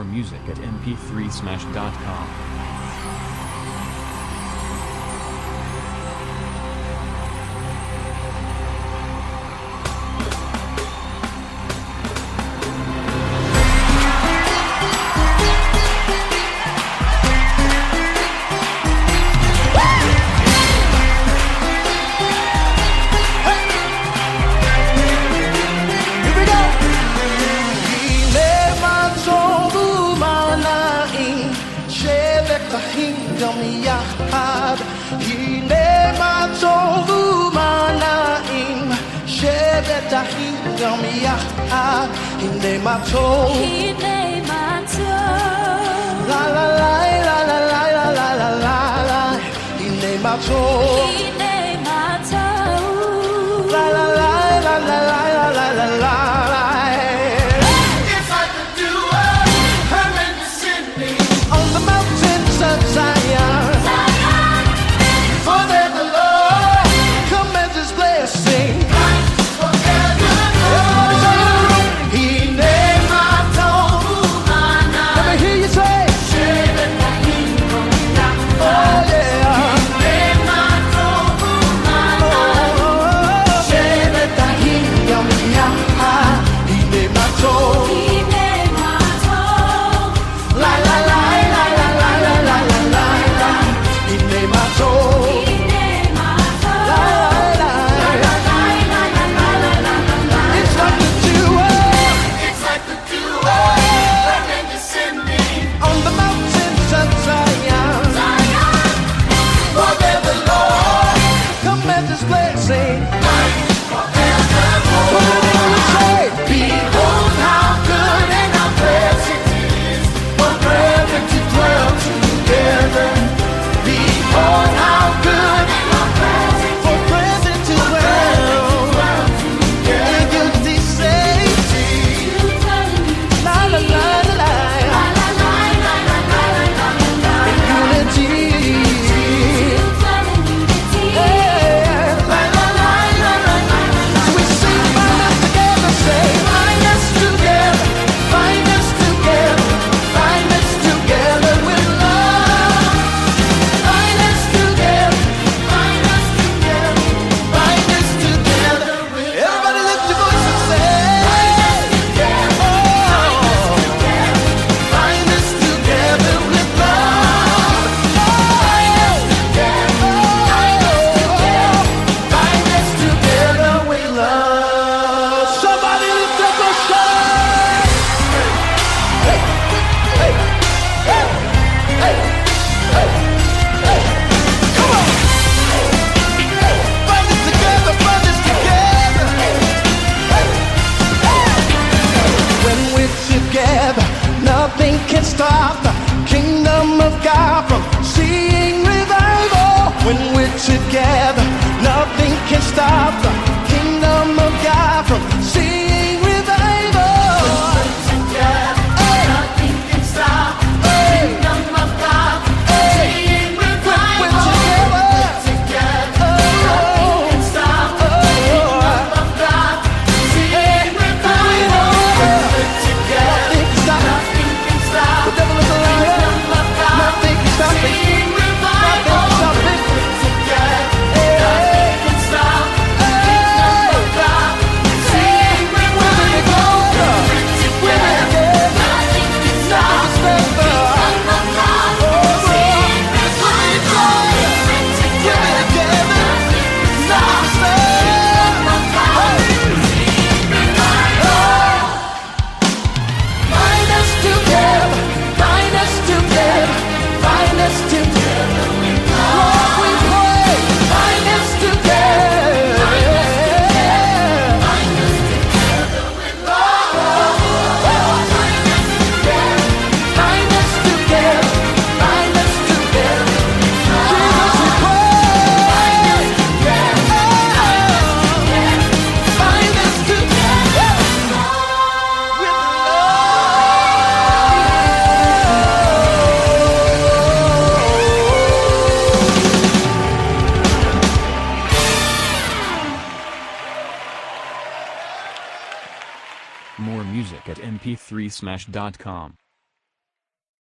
music at mp3smash.com. Hine mato, hine mato, la la la la la la la la la la la. Hine mato, hine mato, la la la la la la la la la. If I could do a permanent Sydney On the mountains of Zion, Zion, for there the Lord come and His blessing. forever. Hine mato, let me hear you say, oh yeah. It's like the duo, permanent Sydney On the mountains of Zion, for there the Lord come and His blessing. forevermore. What did you say? Behold how good and how pleasant it is for brethren to dwell together. Behold how good and how pleasant For present to dwell in unity, say, la la la la la, in unity. Yeah. So we sing, bind us together, say, bind us together, bind us together, bind us together with love. Bind us together, bind us together, bind us together with love. Everybody lift your voice and say, bind us together with love. Bind us together with love. Somebody lift up a shout. Hey, hey, hey, hey, hey, hey. Come on. Bind us together, bind us together. When we're together, nothing can stop the kingdom of God from seeing revival. When we're together, nothing can stop the kingdom of God from seeing revival. nothing can stop the kingdom of God. Seeing We're revival together. nothing can stop the kingdom of God. Seeing revival together. Nothing can stop it. Nothing can stop The devil is a liar. kingdom of God. Nothing can stop it. Seeing Nothing revival can stop it. together. Hey. Nothing can stop the kingdom of God. Seeing revival together. Nothing can stop the kingdom of God. Seeing revival together. Nothing can stop the kingdom of God. Seeing revival. Bind us together, bind us together, bind us together. Lord, we pray, bind us together. Bind us together, bind us together. Jesus, we pray. Bind us together with More music at mp3smash.com.